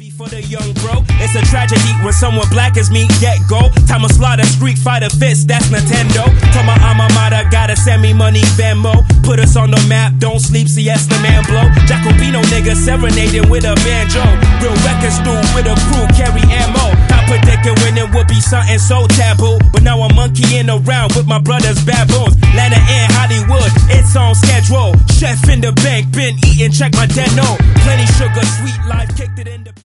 For the young bro, it's a tragedy when someone black as me get go. Time of slaughter, Street Fighter fist, that's Nintendo. Told my alma mater, gotta send me money, Venmo. Put us on the map, don't sleep, siesta man blow. Jacobino nigga serenading with a banjo. Real records through with a crew, carry ammo. I predicted winning would be something so taboo, but now I'm monkeying around with my brothers baboons. Atlanta and Hollywood, it's on schedule. Chef in the bank, been eating, check my deno. Plenty sugar, sweet life, kicked it in the